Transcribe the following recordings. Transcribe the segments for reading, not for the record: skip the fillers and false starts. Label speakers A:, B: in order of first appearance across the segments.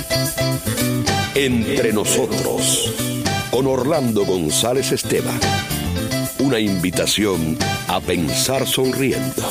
A: Entre nosotros, con Orlando González Esteban. Una invitación a pensar sonriendo.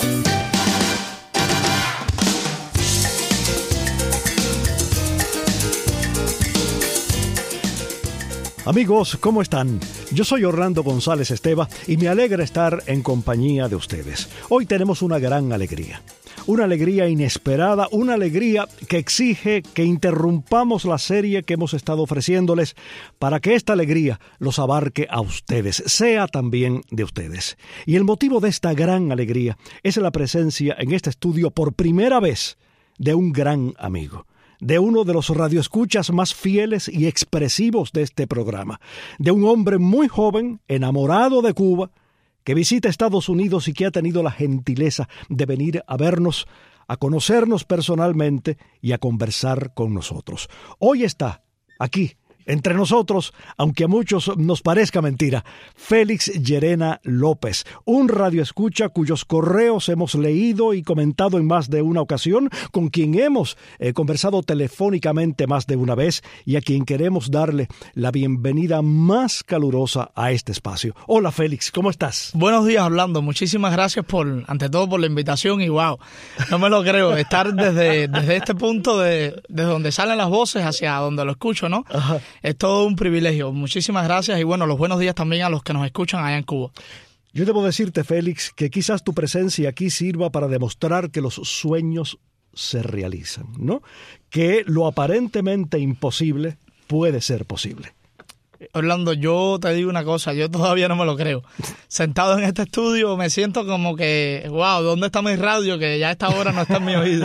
B: Amigos, ¿cómo están? Yo soy Orlando González Esteban y me alegra estar en compañía de ustedes. Hoy tenemos una gran alegría. Una alegría inesperada, una alegría que exige que interrumpamos la serie que hemos estado ofreciéndoles para que esta alegría los abarque a ustedes, sea también de ustedes. Y el motivo de esta gran alegría es la presencia en este estudio por primera vez de un gran amigo, de uno de los radioescuchas más fieles y expresivos de este programa, de un hombre muy joven, enamorado de Cuba, que visita Estados Unidos y que ha tenido la gentileza de venir a vernos, a conocernos personalmente y a conversar con nosotros. Hoy está aquí, entre nosotros, aunque a muchos nos parezca mentira, Félix Llerena López, un radioescucha cuyos correos hemos leído y comentado en más de una ocasión, con quien hemos conversado telefónicamente más de una vez y a quien queremos darle la bienvenida más calurosa a este espacio. Hola Félix, ¿cómo estás?
C: Buenos días, Orlando. Muchísimas gracias ante todo por la invitación y wow, no me lo creo, estar desde este punto desde donde salen las voces hacia donde lo escucho, ¿no?
B: Ajá.
C: Es todo un privilegio. Muchísimas gracias y bueno, los buenos días también a los que nos escuchan allá en Cuba.
B: Yo debo decirte, Félix, que quizás tu presencia aquí sirva para demostrar que los sueños se realizan, ¿no? Que lo aparentemente imposible puede ser posible.
C: Orlando, yo te digo una cosa, yo todavía no me lo creo. Sentado en este estudio me siento como que, wow, ¿dónde está mi radio? Que ya a esta hora no está en mi oído.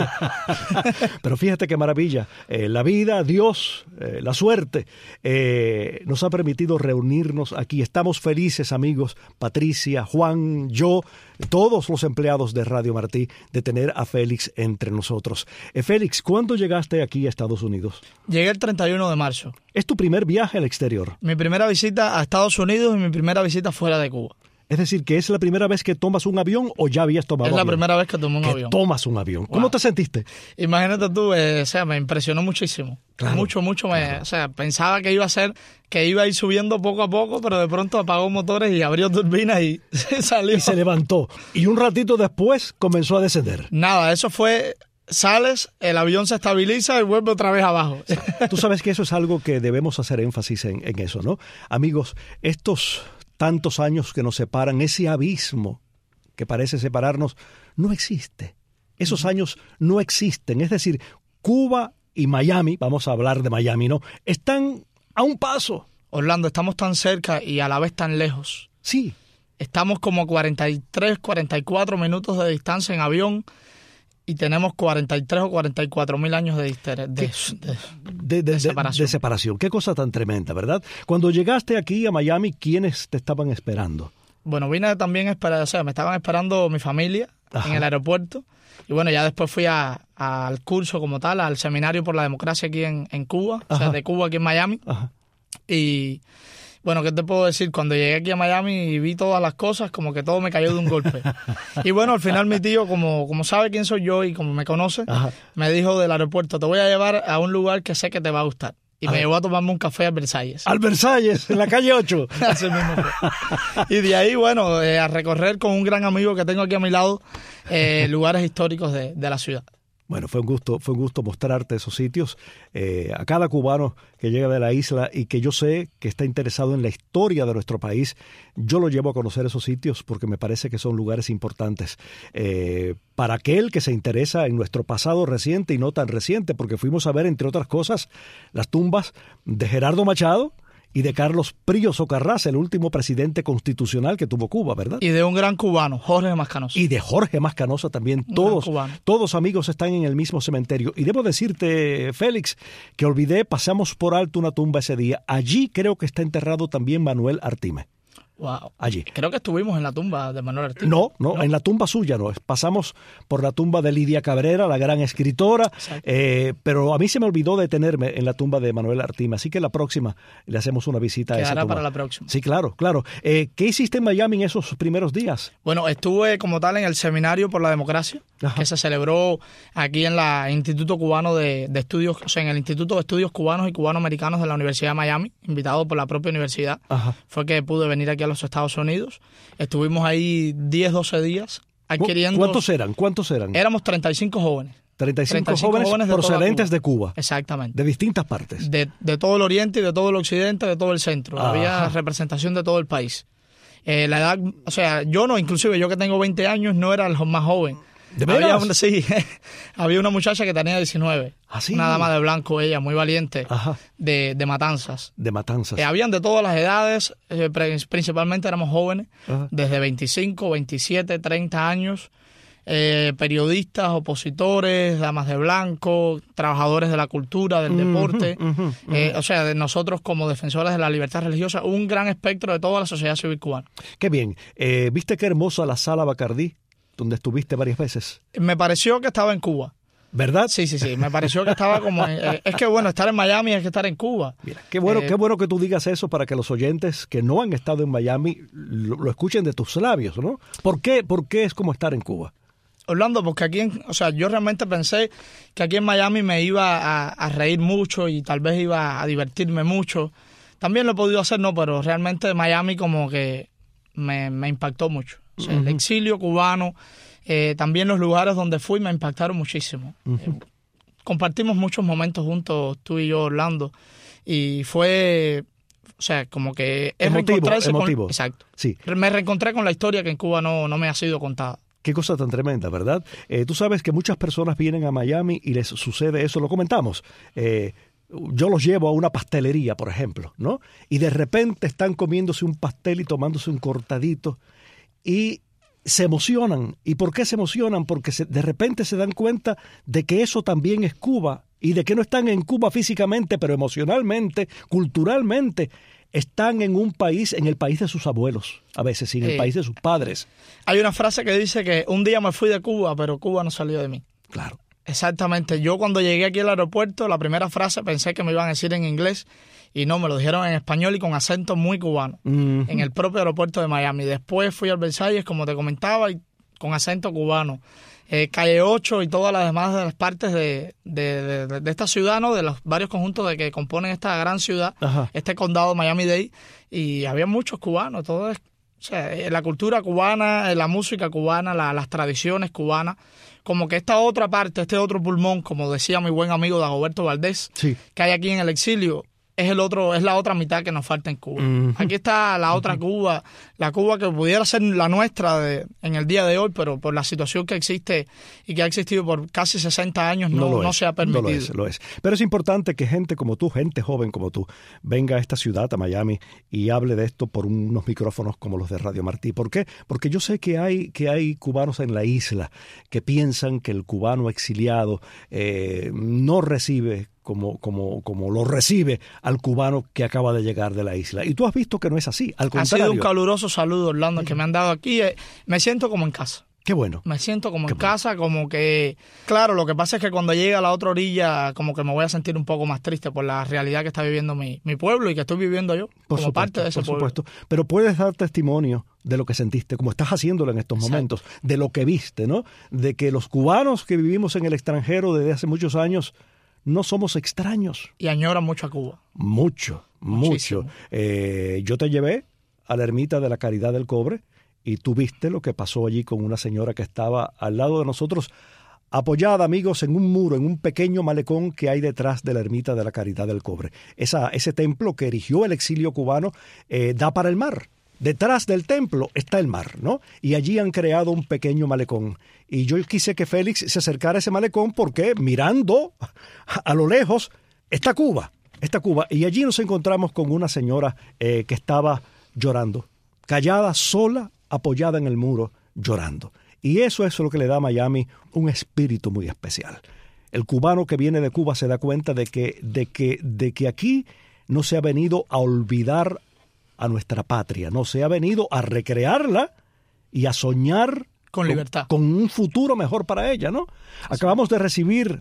B: Pero fíjate qué maravilla. La vida, Dios, la suerte, nos ha permitido reunirnos aquí. Estamos felices, amigos, Patricia, Juan, yo, todos los empleados de Radio Martí, de tener a Félix entre nosotros. Félix, ¿cuándo llegaste aquí a Estados Unidos?
C: Llegué el 31 de marzo.
B: ¿Es tu primer viaje al exterior?
C: Mi primera visita a Estados Unidos y mi primera visita fuera de Cuba.
B: Es decir, ¿que es la primera vez que tomas un avión o ya habías tomado un avión?
C: Es la primera vez que tomo un avión.
B: Tomas un avión.
C: Wow.
B: ¿Cómo te sentiste?
C: Imagínate tú, me impresionó muchísimo.
B: Claro,
C: mucho.
B: Claro.
C: Pensaba que iba a ir subiendo poco a poco, pero de pronto apagó motores y abrió turbinas y salió.
B: Y se levantó. Y un ratito después comenzó a descender.
C: Nada, eso fue... Sales, el avión se estabiliza y vuelve otra vez abajo.
B: Tú sabes que eso es algo que debemos hacer énfasis en eso, ¿no? Amigos, estos tantos años que nos separan, ese abismo que parece separarnos, no existe. Esos años no existen. Es decir, Cuba y Miami, vamos a hablar de Miami, ¿no? Están a un paso.
C: Orlando, estamos tan cerca y a la vez tan lejos.
B: Sí.
C: Estamos como 43, 44 minutos de distancia en avión. Y tenemos 43 o 44 mil años de separación.
B: De separación. Qué cosa tan tremenda, ¿verdad? Cuando llegaste aquí a Miami, ¿quiénes te estaban esperando?
C: Bueno, vine también a esperar, me estaban esperando mi familia. Ajá. En el aeropuerto. Y bueno, ya después fui al curso como tal, al seminario por la democracia aquí en Cuba, ajá. O sea, de Cuba aquí en Miami. Ajá. Y... bueno, ¿qué te puedo decir? Cuando llegué aquí a Miami y vi todas las cosas, como que todo me cayó de un golpe. Y bueno, al final mi tío, como sabe quién soy yo y como me conoce, ajá. Me dijo del aeropuerto, te voy a llevar a un lugar que sé que te va a gustar. Y me llevó a tomarme un café al Versalles.
B: ¿Al Versalles? ¿En la calle 8?
C: Así mismo fue. Y de ahí, bueno, a recorrer con un gran amigo que tengo aquí a mi lado, lugares históricos de la ciudad.
B: Bueno, fue un gusto mostrarte esos sitios. A cada cubano que llega de la isla y que yo sé que está interesado en la historia de nuestro país, yo lo llevo a conocer esos sitios porque me parece que son lugares importantes. Para aquel que se interesa en nuestro pasado reciente y no tan reciente, porque fuimos a ver, entre otras cosas, las tumbas de Gerardo Machado y de Carlos Prío Socarrás, el último presidente constitucional que tuvo Cuba, ¿verdad?
C: Y de un gran cubano, Jorge Mascanosa.
B: Y de Jorge Mascanosa también. Todos amigos están en el mismo cementerio. Y debo decirte, Félix, que olvidé, pasamos por alto una tumba ese día. Allí creo que está enterrado también Manuel Artime.
C: Wow.
B: Allí.
C: Creo que estuvimos en la tumba de Manuel Artigas.
B: No, en la tumba suya no. Pasamos por la tumba de Lidia Cabrera, la gran escritora, pero a mí se me olvidó detenerme en la tumba de Manuel Artigas, así que la próxima le hacemos una visita a esa tumba.
C: Para la próxima.
B: Sí, claro. ¿Qué hiciste en Miami en esos primeros días?
C: Bueno, estuve como tal en el Seminario por la Democracia, que se celebró aquí en el Instituto Cubano de Estudios, o sea, en el Instituto de Estudios Cubanos y Cubano-Americanos de la Universidad de Miami, invitado por la propia universidad. Fue que pude venir aquí a los Estados Unidos. Estuvimos ahí 10, 12 días adquiriendo...
B: ¿Cuántos eran?
C: Éramos 35 jóvenes.
B: 35 jóvenes procedentes de Cuba.
C: Exactamente.
B: De distintas partes.
C: De todo el oriente y de todo el occidente, de todo el centro. Había representación de todo el país. La edad, o sea, inclusive yo que tengo 20 años, no era el más joven.
B: ¿De veras?
C: Había una muchacha que tenía 19.
B: ¿Ah, sí?
C: Una dama de blanco, ella, muy valiente, de Matanzas.
B: De Matanzas.
C: Habían de todas las edades, principalmente éramos jóvenes, desde 25, 27, 30 años, periodistas, opositores, damas de blanco, trabajadores de la cultura, del deporte, o sea, de nosotros como defensores de la libertad religiosa, un gran espectro de toda la sociedad civil cubana.
B: Qué bien. ¿Viste qué hermosa la Sala Bacardí, donde estuviste varias veces?
C: Me pareció que estaba en Cuba.
B: ¿Verdad?
C: Sí. Me pareció que estaba como... es que bueno, estar en Miami es que estar en Cuba.
B: Mira, qué bueno que tú digas eso para que los oyentes que no han estado en Miami lo escuchen de tus labios, ¿no? ¿Por qué es como estar en Cuba?
C: Orlando, porque aquí, yo realmente pensé que aquí en Miami me iba a reír mucho y tal vez iba a divertirme mucho. También lo he podido hacer, no, pero realmente Miami como que me impactó mucho. O sea, el exilio cubano, también los lugares donde fui me impactaron muchísimo. Compartimos muchos momentos juntos, tú y yo, Orlando, y fue, o sea, como que es reencontrarse
B: emotivo.
C: Exacto.
B: Sí.
C: Me reencontré con la historia que en Cuba no me ha sido contada.
B: Qué cosa tan tremenda, ¿verdad? Tú sabes que muchas personas vienen a Miami y les sucede eso, lo comentamos. Yo los llevo a una pastelería, por ejemplo, ¿no? Y de repente están comiéndose un pastel y tomándose un cortadito y se emocionan. ¿Y por qué se emocionan? Porque de repente se dan cuenta de que eso también es Cuba y de que no están en Cuba físicamente, pero emocionalmente, culturalmente, están en un país, en el país de sus abuelos, a veces, y en el país de sus padres.
C: Hay una frase que dice que un día me fui de Cuba, pero Cuba no salió de mí.
B: Claro.
C: Exactamente. Yo cuando llegué aquí al aeropuerto, la primera frase pensé que me iban a decir en inglés y no, me lo dijeron en español y con acento muy cubano, en el propio aeropuerto de Miami. Después fui al Versalles, como te comentaba, y con acento cubano. Calle 8 y todas las demás de las partes de esta ciudad, ¿no? De los varios conjuntos de que componen esta gran ciudad, este condado Miami-Dade, y había muchos cubanos, todo es, o sea, la cultura cubana, la música cubana, las tradiciones cubanas, como que esta otra parte, este otro pulmón, como decía mi buen amigo Dagoberto Valdés, que hay aquí en el exilio, es la otra mitad que nos falta en Cuba. Aquí está la otra Cuba, la Cuba que pudiera ser la nuestra en el día de hoy, pero por la situación que existe y que ha existido por casi 60 años no se ha permitido.
B: No lo es. Pero es importante que gente como tú, gente joven como tú, venga a esta ciudad, a Miami, y hable de esto por unos micrófonos como los de Radio Martí. ¿Por qué? Porque yo sé que hay cubanos en la isla que piensan que el cubano exiliado no recibe como lo recibe al cubano que acaba de llegar de la isla. Y tú has visto que no es así, al contrario.
C: Ha sido un caluroso saludo, Orlando, que me han dado aquí. Me siento como en casa.
B: Qué bueno.
C: Me siento como en casa, como que... Claro, lo que pasa es que cuando llegue a la otra orilla, como que me voy a sentir un poco más triste por la realidad que está viviendo mi pueblo y que estoy viviendo yo como parte de ese pueblo. Por supuesto.
B: Pero puedes dar testimonio de lo que sentiste, como estás haciéndolo en estos momentos, de lo que viste, ¿no? De que los cubanos que vivimos en el extranjero desde hace muchos años no somos extraños.
C: Y añoran mucho a Cuba.
B: Mucho. Yo te llevé a la ermita de la Caridad del Cobre y tú viste lo que pasó allí con una señora que estaba al lado de nosotros, apoyada, amigos, en un muro, en un pequeño malecón que hay detrás de la ermita de la Caridad del Cobre. Ese templo que erigió el exilio cubano da para el mar. Detrás del templo está el mar, ¿no? Y allí han creado un pequeño malecón. Y yo quise que Félix se acercara a ese malecón porque mirando a lo lejos está Cuba. Y allí nos encontramos con una señora que estaba llorando, callada, sola, apoyada en el muro, llorando. Y eso es lo que le da a Miami un espíritu muy especial. El cubano que viene de Cuba se da cuenta de que aquí no se ha venido a olvidar a nuestra patria, ¿no? Se ha venido a recrearla y a soñar
C: con libertad,
B: con un futuro mejor para ella, ¿no? Acabamos de recibir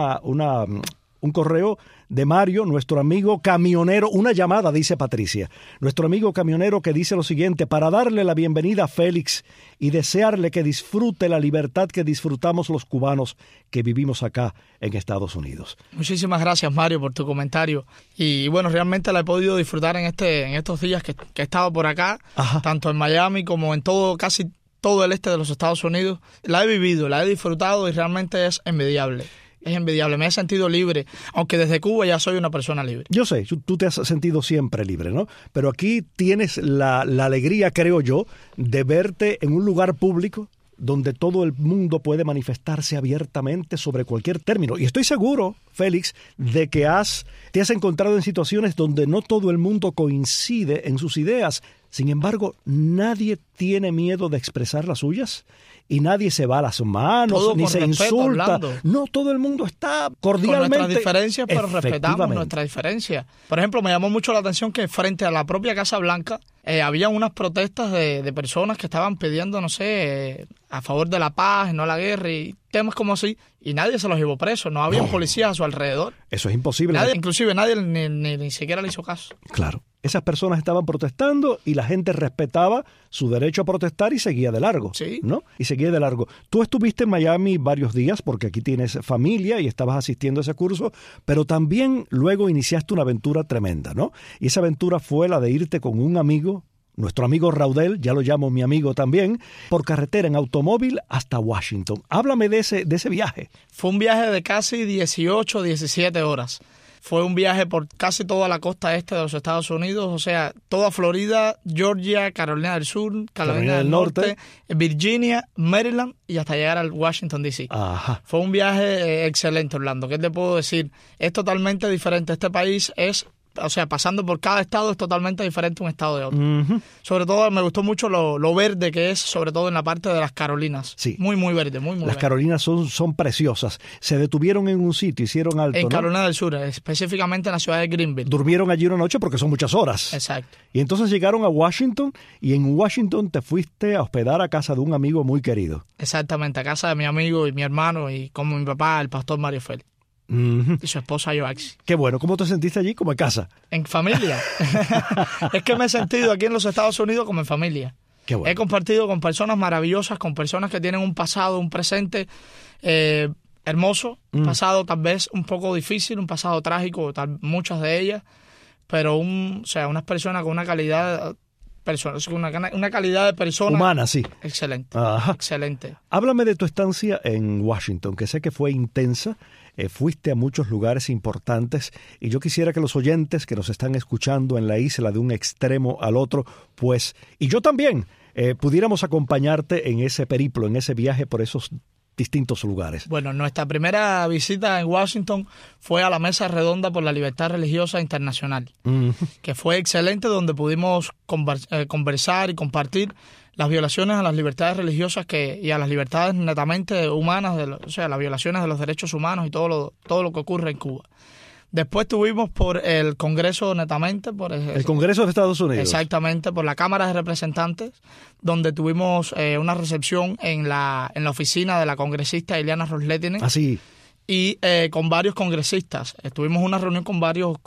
B: un correo de Mario, nuestro amigo camionero, una llamada, dice Patricia, nuestro amigo camionero, que dice lo siguiente: para darle la bienvenida a Félix y desearle que disfrute la libertad que disfrutamos los cubanos que vivimos acá en Estados Unidos.
C: Muchísimas gracias, Mario, por tu comentario. Y bueno, realmente la he podido disfrutar en estos días que he estado por acá, tanto en Miami como en casi todo el este de los Estados Unidos. La he vivido, la he disfrutado y realmente es envidiable. Es envidiable, me he sentido libre, aunque desde Cuba ya soy una persona libre.
B: Yo sé, tú te has sentido siempre libre, ¿no? Pero aquí tienes la alegría, creo yo, de verte en un lugar público donde todo el mundo puede manifestarse abiertamente sobre cualquier término. Y estoy seguro, Félix, de que te has encontrado en situaciones donde no todo el mundo coincide en sus ideas. Sin embargo, nadie tiene miedo de expresar las suyas y nadie se va a las manos,
C: todo
B: ni se insulta.
C: Hablando.
B: No, todo el mundo está cordialmente.
C: Con nuestras diferencias, pero respetamos nuestras diferencias. Por ejemplo, me llamó mucho la atención que frente a la propia Casa Blanca había unas protestas de personas que estaban pidiendo, no sé, a favor de la paz, no la guerra y temas como así, y nadie se los llevó presos, no había policías a su alrededor.
B: Eso es imposible.
C: Inclusive nadie ni siquiera le hizo caso.
B: Claro. Esas personas estaban protestando y la gente respetaba su derecho a protestar y seguía de largo,
C: sí,
B: ¿no? Y seguía de largo. Tú estuviste en Miami varios días porque aquí tienes familia y estabas asistiendo a ese curso, pero también luego iniciaste una aventura tremenda, ¿no? Y esa aventura fue la de irte con un amigo, nuestro amigo Raudel, ya lo llamo mi amigo también, por carretera en automóvil hasta Washington. Háblame de ese viaje.
C: Fue un viaje de casi 18, 17 horas. Fue un viaje por casi toda la costa este de los Estados Unidos, o sea, toda Florida, Georgia, Carolina del Sur, Carolina del Norte, Virginia, Maryland y hasta llegar al Washington, D.C.
B: Ajá.
C: Fue un viaje excelente, Orlando. ¿Qué te puedo decir? Es totalmente diferente. Este país o sea, pasando por cada estado es totalmente diferente un estado de otro. Uh-huh. Sobre todo me gustó mucho lo verde que es, sobre todo en la parte de las Carolinas.
B: Sí.
C: Muy, muy verde, muy, muy
B: Las
C: verde.
B: Carolinas son preciosas. Se detuvieron en un sitio, hicieron alto,
C: en
B: ¿no?
C: Carolina del Sur, específicamente en la ciudad de Greenville.
B: Durmieron allí una noche porque son muchas horas.
C: Exacto.
B: Y entonces llegaron a Washington y en Washington te fuiste a hospedar a casa de un amigo muy querido.
C: Exactamente, a casa de mi amigo y mi hermano y como mi papá, el pastor Mario Félix.
B: Uh-huh.
C: Y su esposa Joaxi.
B: Qué bueno. ¿Cómo te sentiste allí? Como en casa.
C: En familia. Es que me he sentido aquí en los Estados Unidos como en familia.
B: Qué bueno.
C: He compartido con personas maravillosas, con personas que tienen un pasado, un presente hermoso, un pasado tal vez un poco difícil, un pasado trágico, muchas de ellas, pero unas personas con una calidad una calidad de persona
B: humana, sí.
C: Excelente.
B: Ajá.
C: Excelente.
B: Háblame de tu estancia en Washington, que sé que fue intensa. Fuiste a muchos lugares importantes y yo quisiera que los oyentes que nos están escuchando en la isla de un extremo al otro, pues, y yo también, pudiéramos acompañarte en ese periplo, en ese viaje por esos distintos lugares.
C: Bueno, nuestra primera visita en Washington fue a la Mesa Redonda por la Libertad Religiosa Internacional, que fue excelente, donde pudimos conversar y compartir las violaciones a las libertades religiosas y a las libertades netamente humanas, las violaciones de los derechos humanos y todo lo que ocurre en Cuba. Después tuvimos por el Congreso netamente.
B: El Congreso de Estados Unidos.
C: Exactamente, por la Cámara de Representantes, donde tuvimos una recepción en la oficina de la congresista Ileana Ros-Lehtinen.
B: Ah, sí.
C: Y con varios congresistas. Tuvimos una reunión con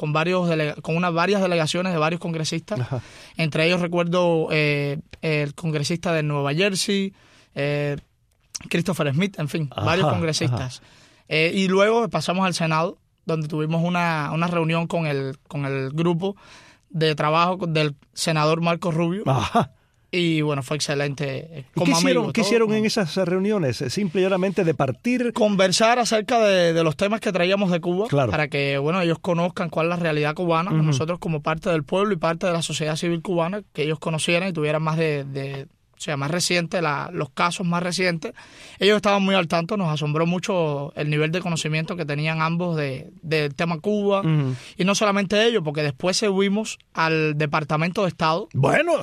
C: varias delegaciones de varios congresistas. Ajá. Entre ellos recuerdo el congresista de Nueva Jersey, Christopher Smith, en fin, varios congresistas. Y luego pasamos al Senado, donde tuvimos una reunión con el grupo de trabajo del senador Marco Rubio.
B: Ajá.
C: Y bueno, fue excelente.
B: ¿Qué hicieron en esas reuniones? Simplemente de partir.
C: Conversar acerca de los temas que traíamos de Cuba,
B: claro,
C: para que ellos conozcan cuál es la realidad cubana, uh-huh, nosotros como parte del pueblo y parte de la sociedad civil cubana, que ellos conocieran y tuvieran más más reciente, los casos más recientes. Ellos estaban muy al tanto, nos asombró mucho el nivel de conocimiento que tenían ambos del tema Cuba. Uh-huh. Y no solamente ellos, porque después subimos al Departamento de Estado.
B: Bueno.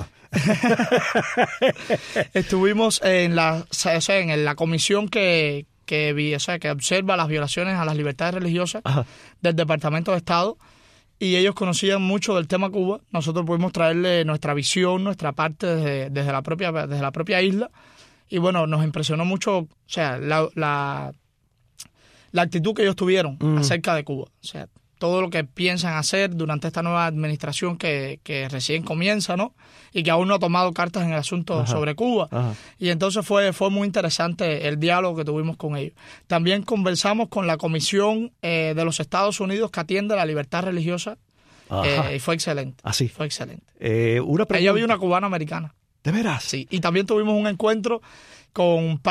C: Estuvimos en la comisión que observa las violaciones a las libertades religiosas, ajá, del Departamento de Estado. y ellos conocían mucho del tema Cuba. Nosotros pudimos traerle nuestra visión, nuestra parte desde la propia isla. Y bueno, nos impresionó mucho, o sea, la actitud que ellos tuvieron acerca de Cuba. O sea, todo lo que piensan hacer durante esta nueva administración que recién comienza, ¿no? Y que aún no ha tomado cartas en el asunto sobre Cuba. Y entonces fue muy interesante el diálogo que tuvimos con ellos. También conversamos con la Comisión de los Estados Unidos que atiende la libertad religiosa y fue excelente.
B: ¿Ah, sí?
C: Fue excelente.
B: Ahí
C: había una cubana americana.
B: ¿De veras?
C: Sí, y también tuvimos un encuentro con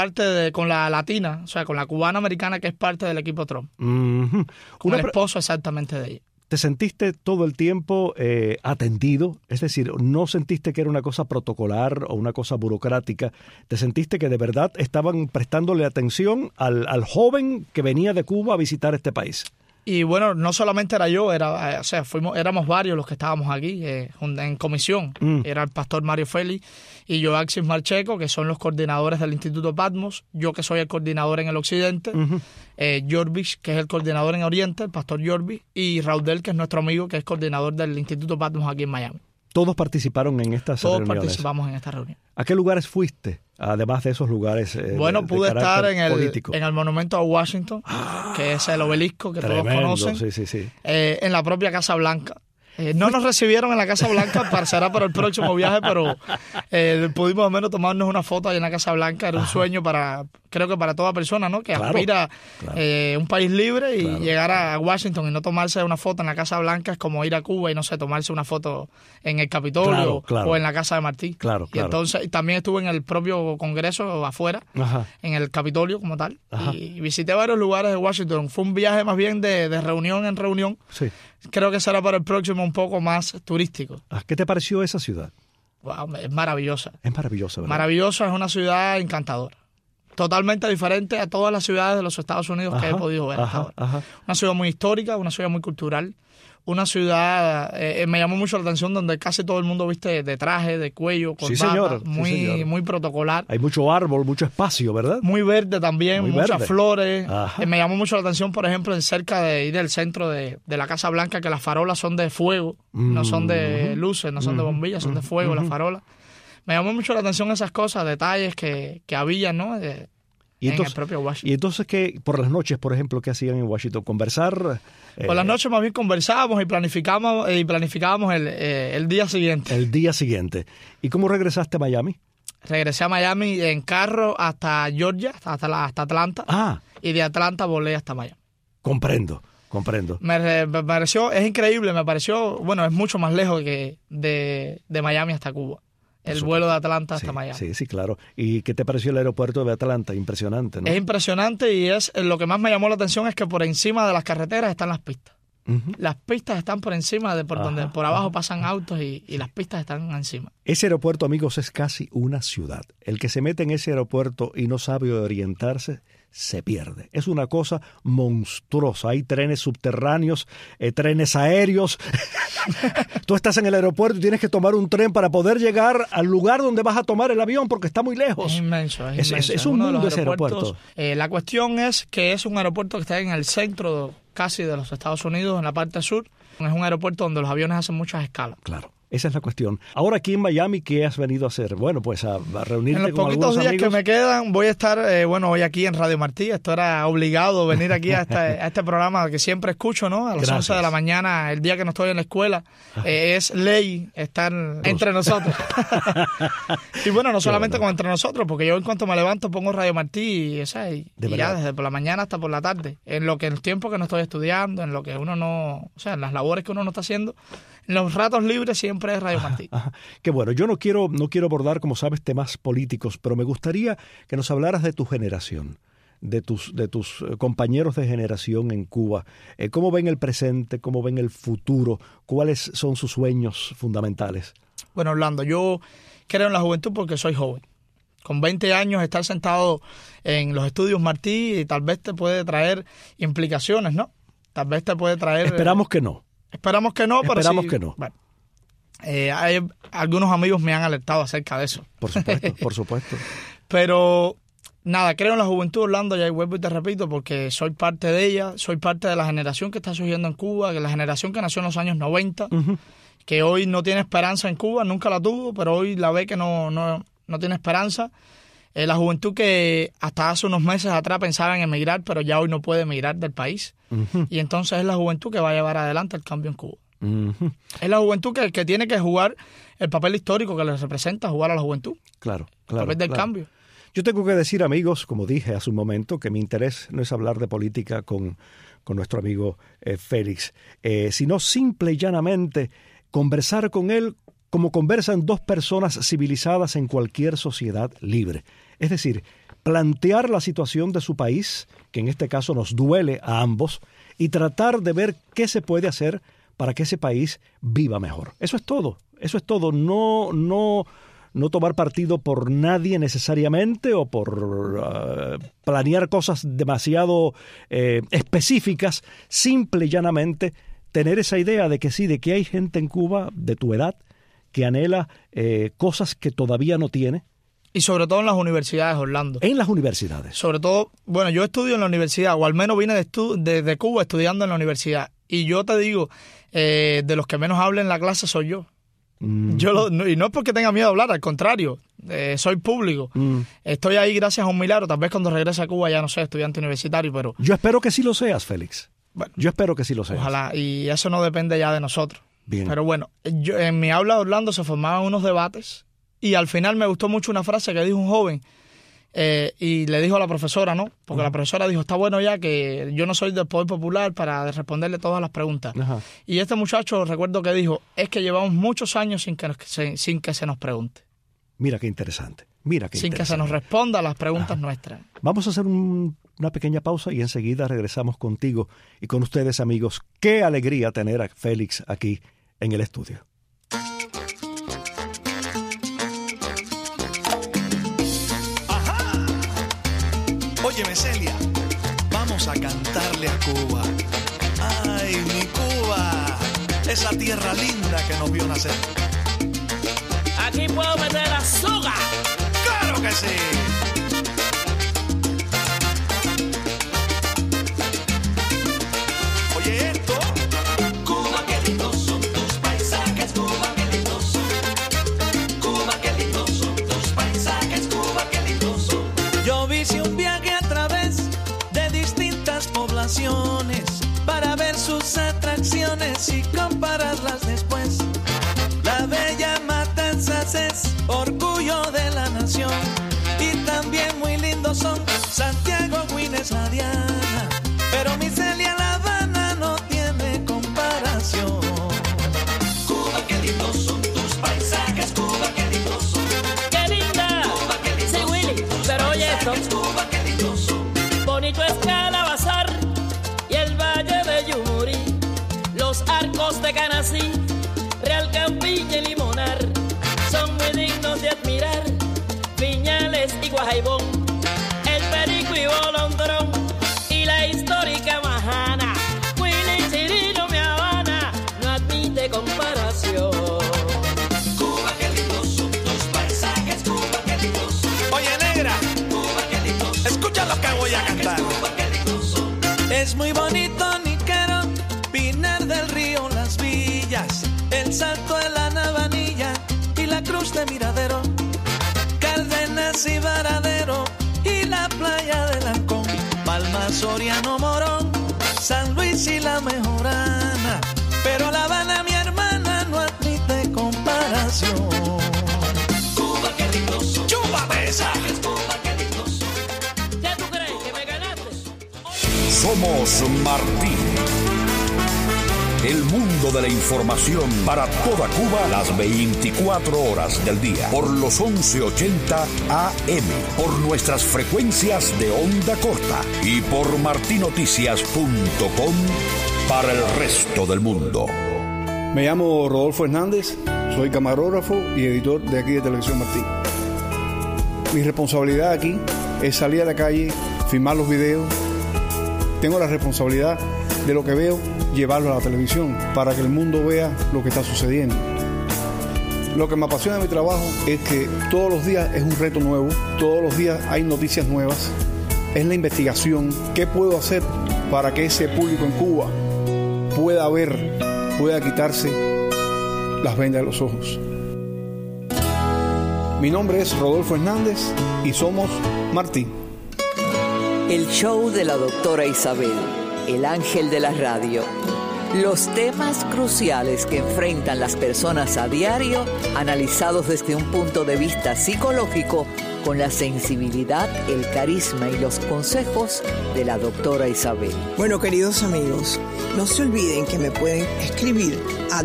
C: la latina, o sea, con la cubana americana que es parte del equipo Trump. Con el esposo exactamente de ella.
B: ¿Te sentiste todo el tiempo atendido? Es decir, ¿no sentiste que era una cosa protocolar o una cosa burocrática? ¿Te sentiste que de verdad estaban prestándole atención al joven que venía de Cuba a visitar este país?
C: Y bueno, no solamente era yo, éramos varios los que estábamos aquí en comisión. Era el pastor Mario Félix y Joaquín Marcheco, que son los coordinadores del Instituto Patmos, yo que soy el coordinador en el Occidente, Jorvis, que es el coordinador en Oriente, el pastor Jorvis, y Raudel, que es nuestro amigo, que es coordinador del Instituto Patmos aquí en Miami.
B: ¿Todos participaron en estas reuniones?
C: Todos participamos en esta reunión.
B: ¿A qué lugares fuiste, además de esos lugares
C: bueno, pude estar en el monumento a Washington, que es el obelisco que
B: tremendo,
C: todos conocen.
B: Sí.
C: En la propia Casa Blanca. No nos recibieron en la Casa Blanca, será para el próximo viaje, pero pudimos al menos tomarnos una foto ahí en la Casa Blanca. Era un sueño creo que para toda persona, ¿no? Que aspira un país libre y llegar a Washington y no tomarse una foto en la Casa Blanca es como ir a Cuba y no sé, tomarse una foto en el Capitolio o en la Casa de Martí. Y entonces también estuve en el propio Congreso afuera, en el Capitolio como tal, y visité varios lugares de Washington. Fue un viaje más bien de reunión en reunión.
B: Sí.
C: Creo que será para el próximo un poco más turístico.
B: ¿Qué te pareció esa ciudad?
C: Wow, es maravillosa.
B: Es maravillosa, ¿verdad?
C: Maravillosa, es una ciudad encantadora. Totalmente diferente a todas las ciudades de los Estados Unidos que he podido ver hasta ahora. Una ciudad muy histórica, una ciudad muy cultural. Una ciudad, me llamó mucho la atención, donde casi todo el mundo viste de traje, de cuello, corbata, muy protocolar.
B: Hay mucho árbol, mucho espacio, ¿verdad?
C: Muy verde también, muchas flores. Me llamó mucho la atención, por ejemplo, cerca del centro de la Casa Blanca, que las farolas son de fuego, no son de luces, no son de bombillas, son de fuego las farolas. Me llamó mucho la atención esas cosas, detalles que había, ¿no? En el propio Washington.
B: Y entonces, por las noches, por ejemplo, ¿qué hacían en Washington? ¿Conversar?
C: Por las noches más bien conversábamos y planificábamos el día siguiente.
B: El día siguiente. ¿Y cómo regresaste a Miami?
C: Regresé a Miami en carro hasta Georgia, hasta Atlanta. Y de Atlanta volé hasta Miami.
B: Comprendo.
C: Me pareció, es increíble, bueno, es mucho más lejos que de Miami hasta Cuba. El vuelo de Atlanta hasta Miami.
B: Sí, claro. ¿Y qué te pareció el aeropuerto de Atlanta? Impresionante, ¿no?
C: Es impresionante y lo que más me llamó la atención es que por encima de las carreteras están las pistas. Las pistas están por encima de donde por abajo pasan autos y las pistas están encima.
B: Ese aeropuerto, amigos, es casi una ciudad. El que se mete en ese aeropuerto y no sabe orientarse, se pierde. Es una cosa monstruosa. Hay trenes subterráneos, trenes aéreos. Tú estás en el aeropuerto y tienes que tomar un tren para poder llegar al lugar donde vas a tomar el avión porque está muy lejos.
C: Es inmenso.
B: Es un mundo ese aeropuerto.
C: La cuestión es que es un aeropuerto que está en el centro casi de los Estados Unidos, en la parte sur. Es un aeropuerto donde los aviones hacen muchas escalas.
B: Claro. Esa es la cuestión. Ahora aquí en Miami, ¿qué has venido a hacer? Bueno, pues a reunirte con algunos amigos. En los poquitos días
C: que me quedan, voy a estar, hoy aquí en Radio Martí. Esto era obligado, venir aquí a este programa que siempre escucho, ¿no? A las 11 de la mañana, el día que no estoy en la escuela. Es ley estar entre nosotros. Y bueno, no solamente con entre nosotros, porque yo en cuanto me levanto pongo Radio Martí y ya desde por la mañana hasta por la tarde. En el tiempo que no estoy estudiando, en lo que uno no, en las labores que uno no está haciendo, en los ratos libres siempre es Radio Martí.
B: Qué bueno. Yo no quiero abordar, como sabes, temas políticos, pero me gustaría que nos hablaras de tu generación, de tus compañeros de generación en Cuba. ¿Cómo ven el presente? ¿Cómo ven el futuro? ¿Cuáles son sus sueños fundamentales?
C: Bueno, Orlando, yo creo en la juventud porque soy joven. Con 20 años estar sentado en los estudios Martí tal vez te puede traer implicaciones, ¿no? Tal vez te puede traer...
B: Esperamos que no.
C: Esperamos que no, pero
B: Esperamos que no.
C: Bueno, algunos amigos me han alertado acerca de eso.
B: Por supuesto, por supuesto.
C: Pero nada, creo en la juventud, Orlando, y ahí vuelvo y te repito, porque soy parte de ella, soy parte de la generación que está surgiendo en Cuba, que la generación que nació en los años 90, que hoy no tiene esperanza en Cuba, nunca la tuvo, pero hoy la ve que no tiene esperanza. La juventud que hasta hace unos meses atrás pensaba en emigrar, pero ya hoy no puede emigrar del país. Y entonces es la juventud que va a llevar adelante el cambio en Cuba. Es la juventud que tiene que jugar el papel histórico que les representa, jugar a la juventud.
B: Claro.
C: El papel del cambio.
B: Yo tengo que decir, amigos, como dije hace un momento, que mi interés no es hablar de política con nuestro amigo Félix, sino simple y llanamente conversar con él como conversan dos personas civilizadas en cualquier sociedad libre. Es decir, plantear la situación de su país, que en este caso nos duele a ambos, y tratar de ver qué se puede hacer para que ese país viva mejor. Eso es todo. No tomar partido por nadie necesariamente o por planear cosas demasiado específicas, simple y llanamente tener esa idea de que sí, de que hay gente en Cuba de tu edad que anhela cosas que todavía no tiene.
C: Y sobre todo en las universidades, Orlando.
B: En las universidades.
C: Sobre todo, bueno, yo estudio en la universidad, o al menos vine de Cuba estudiando en la universidad. Y yo te digo, de los que menos habla en la clase soy yo. Y no es porque tenga miedo a hablar, al contrario, soy público. Estoy ahí gracias a un milagro. Tal vez cuando regrese a Cuba ya no sé, estudiante universitario, pero...
B: Yo espero que sí lo seas, Félix.
C: Bueno,
B: yo espero que sí lo seas.
C: Ojalá, y eso no depende ya de nosotros.
B: Bien.
C: Pero bueno, en mi aula de Orlando se formaban unos debates y al final me gustó mucho una frase que dijo un joven y le dijo a la profesora, ¿no? Porque la profesora dijo, está bueno ya que yo no soy del Poder Popular para responderle todas las preguntas. Y este muchacho, recuerdo que dijo, es que llevamos muchos años sin que se nos pregunte.
B: Mira qué interesante.
C: Sin que se nos responda a las preguntas nuestras.
B: Vamos a hacer una pequeña pausa y enseguida regresamos contigo y con ustedes, amigos. Qué alegría tener a Félix aquí en el estudio.
D: ¡Ajá! Óyeme, Celia, vamos a cantarle a Cuba. ¡Ay, mi Cuba! Esa tierra linda que nos vio nacer.
E: Aquí puedo meter azúcar.
D: ¡Claro que sí! Oye esto.
F: Cuba, qué lindos son tus paisajes, Cuba, qué lindos son. Cuba, qué lindos son tus paisajes, Cuba, qué lindos son.
G: Yo hice un viaje a través de distintas poblaciones para ver sus atracciones y compararlas después. La bella Matanzas es orgullo de la nación y también muy lindos son Santiago, Güines, La Diana, pero mi Celia, La Habana no tiene comparación.
F: Cuba, qué lindos son tus paisajes, Cuba, qué lindos son.
E: ¡Qué linda!
F: Cuba, qué lindos
E: sí, Willy,
F: son tus
E: pero oye esto.
F: paisajes, Cuba, qué lindos son.
E: Bonito es Calabazar y el Valle de Yumurí, los arcos de Canasí, Real Campiña y Limonar, son muy dignos de admirar. Viñales y Guajaibón, el Perico y Bolondrón, y la histórica Majana, Willy, Cirilo, Mi Habana, no admite comparación.
F: Cuba, qué lindos son tus paisajes, Cuba, qué lindos son.
D: Oye, negra,
F: Cuba, qué lindos son.
D: escucha lo que voy a cantar.
F: Cuba, qué lindos son.
G: Es muy bonito Niquero, Pinar del Río, Las Villas, el Salto de la Navanilla y la Cruz de Miradero, Cárdenas y Varadero y la playa de Lancón, Palma, Soriano, Morón, San Luis y La Mejorana, pero La Habana, mi hermana, no admite comparación.
F: Cuba, qué lindos son.
D: ¡Chúpate esa!
F: Cuba, qué lindos son.
E: ¿Qué tú crees? ¿Que me ganaste?
A: Somos Martí. El mundo de la información para toda Cuba las 24 horas del día. Por los 1180 AM. Por nuestras frecuencias de onda corta. Y por martinoticias.com para el resto del mundo.
H: Me llamo Rodolfo Hernández, soy camarógrafo y editor de aquí de Televisión Martí. Mi responsabilidad aquí es salir a la calle, filmar los videos. Tengo la responsabilidad de lo que veo, llevarlo a la televisión para que el mundo vea lo que está sucediendo. Lo que me apasiona de mi trabajo es que todos los días es un reto nuevo, todos los días hay noticias nuevas, es la investigación. ¿Qué puedo hacer para que ese público en Cuba pueda ver, pueda quitarse las vendas de los ojos? Mi nombre es Rodolfo Hernández y somos Martí.
I: El show de la doctora Isabel, el ángel de la radio. Los temas cruciales que enfrentan las personas a diario, analizados desde un punto de vista psicológico, con la sensibilidad, el carisma y los consejos de la doctora Isabel.
J: Bueno, queridos amigos, no se olviden que me pueden escribir a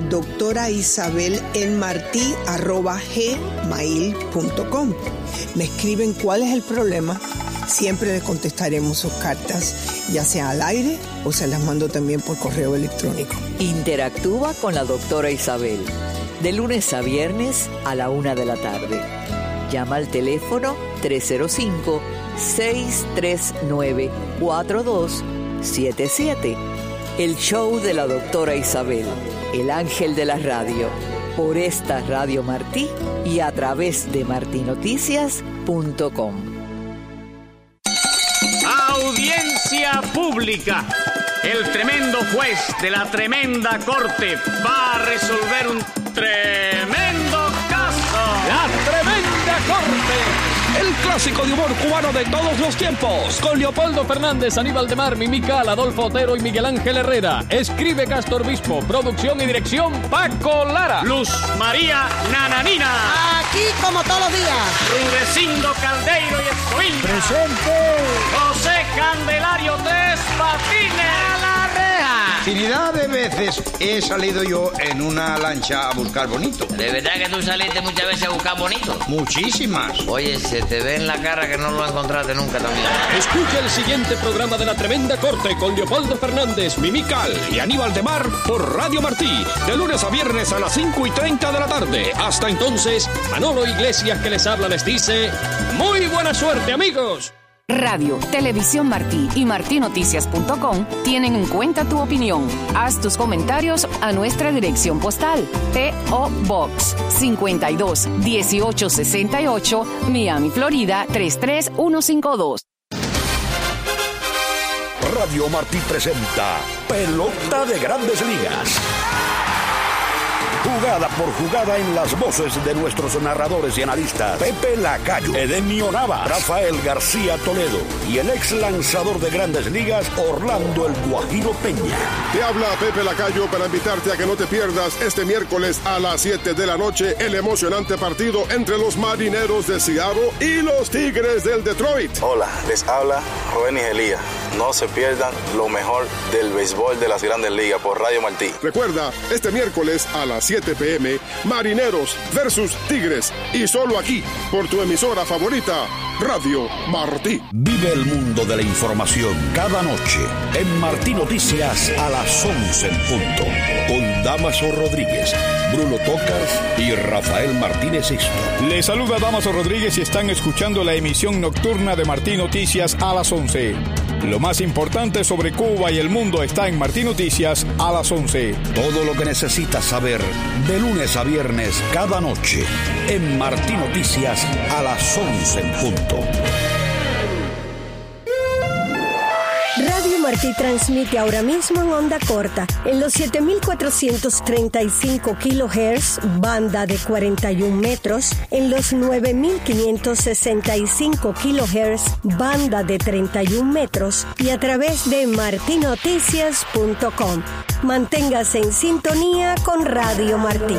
J: doctoraisabelelmartí@gmail.com. Me escriben cuál es el problema. Siempre les contestaremos sus cartas, ya sea al aire o se las mando también por correo electrónico.
I: Interactúa con la doctora Isabel, de lunes a viernes a la 1 de la tarde. Llama al teléfono 305-639-4277. El show de la doctora Isabel, el ángel de la radio, por esta Radio Martí y a través de martinoticias.com.
K: Audiencia pública. El tremendo juez de la tremenda corte va a resolver un tremendo caso.
L: La tremenda corte. El clásico de humor cubano de todos los tiempos. Con Leopoldo Fernández, Aníbal de Mar, Mimical, Adolfo Otero y Miguel Ángel Herrera. Escribe Castro Obispo. Producción y dirección Paco Lara.
K: Luz María Nananina.
M: Aquí como todos los días.
K: Rudecindo Caldeiro y Escoín.
M: Presente.
K: José Candelario Tres Patines.
M: A la reja.
N: Infinidad de veces he salido yo en una lancha a buscar bonito.
O: ¿De verdad que tú saliste muchas veces a buscar bonito?
N: Muchísimas.
O: Oye, se te ve en la cara que no lo encontraste nunca también.
L: Escucha el siguiente programa de La Tremenda Corte con Leopoldo Fernández, Mimical y Aníbal de Mar por Radio Martí, de lunes a viernes a las 5:30 de la tarde. Hasta entonces, Manolo Iglesias que les habla les dice ¡muy buena suerte, amigos!
P: Radio, Televisión Martí y martinoticias.com tienen en cuenta tu opinión. Haz tus comentarios a nuestra dirección postal: P.O. Box 52 1868, Miami, Florida 33152.
A: Radio Martí presenta Pelota de Grandes Ligas. Jugada por jugada en las voces de nuestros narradores y analistas Pepe Lacayo, Edenio Navas, Rafael García Toledo y el ex lanzador de Grandes Ligas Orlando El Guajiro Peña.
Q: Te habla Pepe Lacayo para invitarte a que no te pierdas este miércoles a las 7 de la noche el emocionante partido entre los Marineros de Seattle y los Tigres del Detroit.
R: Hola, les habla Rubén Nigelía. No se pierdan lo mejor del béisbol de las Grandes Ligas por Radio Martí.
Q: Recuerda, este miércoles a las 7 p.m., Marineros versus Tigres. Y solo aquí, por tu emisora favorita, Radio Martí.
A: Vive el mundo de la información cada noche en Martí Noticias a las 11 en punto. Con Damaso Rodríguez, Bruno Tocas y Rafael Martínez Sixto.
S: Les saluda Damaso Rodríguez y están escuchando la emisión nocturna de Martí Noticias a las 11. Lo más importante sobre Cuba y el mundo está en Martí Noticias a las 11.
A: Todo lo que necesitas saber de lunes a viernes cada noche en Martí Noticias a las 11 en punto.
T: Radio Martí transmite ahora mismo en onda corta, en los 7.435 kHz, banda de 41 metros, en los 9.565 kHz, banda de 31 metros, y a través de martinoticias.com. Manténgase en sintonía con Radio Martí.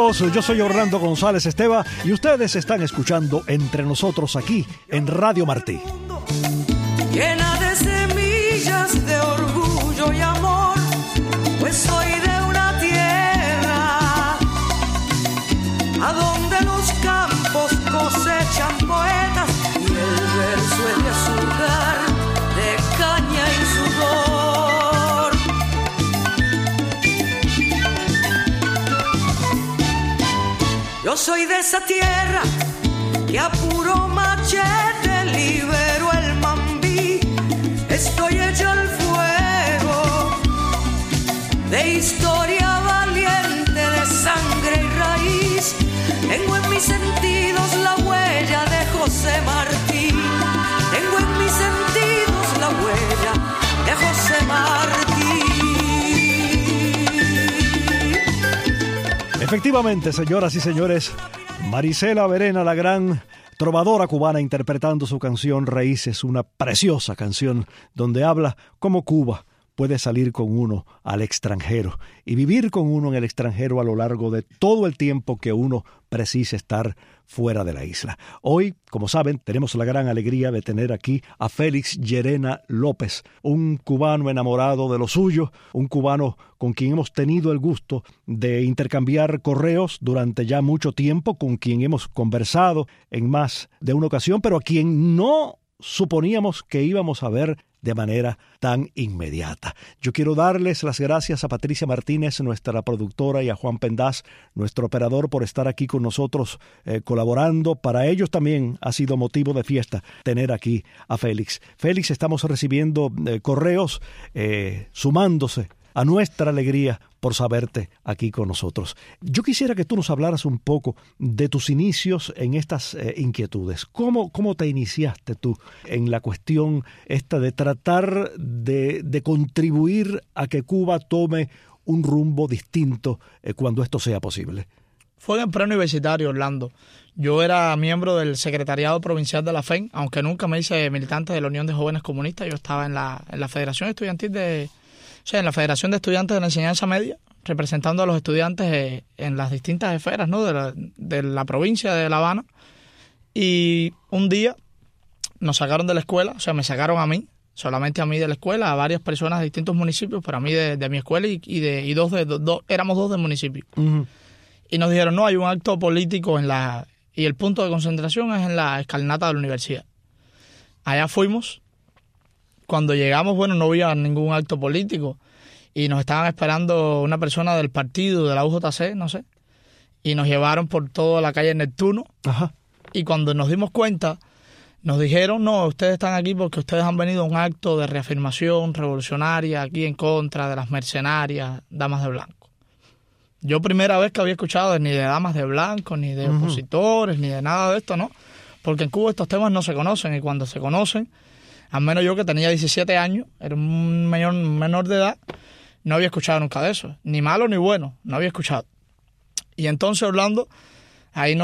B: amigos, yo soy Orlando González Esteva y ustedes están escuchando Entre Nosotros aquí en Radio Martí.
G: Llena de semillas de orgullo y amor, pues soy de una tierra a donde los campos cosechan poetas y el verso es de azúcar, de caña y sudor. Yo soy de esa tierra que a puro machete libero el mambí. Estoy hecho al fuego de historia valiente, de sangre y raíz. Tengo en mis sentidos la huella de José Martí. Tengo en mis sentidos la huella de José Martí.
B: Efectivamente, señoras y señores, Marisela Verena, la gran trovadora cubana, interpretando su canción Raíces, una preciosa canción donde habla cómo Cuba puede salir con uno al extranjero y vivir con uno en el extranjero a lo largo de todo el tiempo que uno precise estar fuera de la isla. Hoy, como saben, tenemos la gran alegría de tener aquí a Félix Llerena López, un cubano enamorado de lo suyo, un cubano con quien hemos tenido el gusto de intercambiar correos durante ya mucho tiempo, con quien hemos conversado en más de una ocasión, pero a quien no suponíamos que íbamos a ver de manera tan inmediata. Yo quiero darles las gracias a Patricia Martínez, nuestra productora, y a Juan Pendaz, nuestro operador, por estar aquí con nosotros colaborando. Para ellos también ha sido motivo de fiesta tener aquí a Félix. Félix, estamos recibiendo correos sumándose a nuestra alegría por saberte aquí con nosotros. Yo quisiera que tú nos hablaras un poco de tus inicios en estas inquietudes. ¿Cómo te iniciaste tú en la cuestión esta de tratar de contribuir a que Cuba tome un rumbo distinto cuando esto sea posible?
C: Fue en preuniversitario, Orlando. Yo era miembro del secretariado provincial de la FEN, aunque nunca me hice militante de la Unión de Jóvenes Comunistas. Yo estaba en la Federación Estudiantil en la Federación de Estudiantes de la Enseñanza Media, representando a los estudiantes en las distintas esferas, ¿no?, de la provincia de La Habana. Y un día nos sacaron de la escuela, o sea, me sacaron a mí, solamente a mí de la escuela, a varias personas de distintos municipios, pero a mí de mi escuela y éramos dos del municipio. Uh-huh. Y nos dijeron, no, hay un acto político y el punto de concentración es en la escalinata de la universidad. Allá fuimos. Cuando llegamos, bueno, no había ningún acto político y nos estaban esperando una persona del partido, de la UJC, no sé, y nos llevaron por toda la calle Neptuno. Ajá. Y cuando nos dimos cuenta, nos dijeron, no, ustedes están aquí porque ustedes han venido a un acto de reafirmación revolucionaria aquí en contra de las mercenarias damas de blanco. Yo primera vez que había escuchado ni de damas de blanco, ni de opositores, ni de nada de esto, ¿no? Porque en Cuba estos temas no se conocen y cuando se conocen, al menos yo que tenía 17 años, era un menor de edad, no había escuchado nunca de eso. Ni malo ni bueno, no había escuchado. Y entonces, Orlando, ahí